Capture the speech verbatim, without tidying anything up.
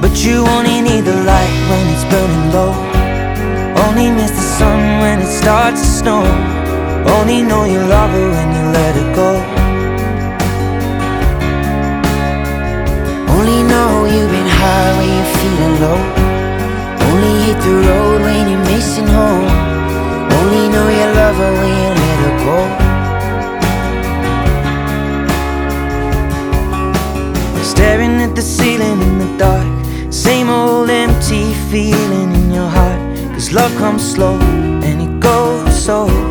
But you only need the light when it's burning low. Only miss the sun when it starts to snow. Only know you love her when you let her go. Only know you've been high when you're feeling low. Only hit the road when you're missing home. Only know you love her when you let her go. Staring at the ceiling in the dark, same old empty feeling in your heart. 'Cause love comes slow and it goes so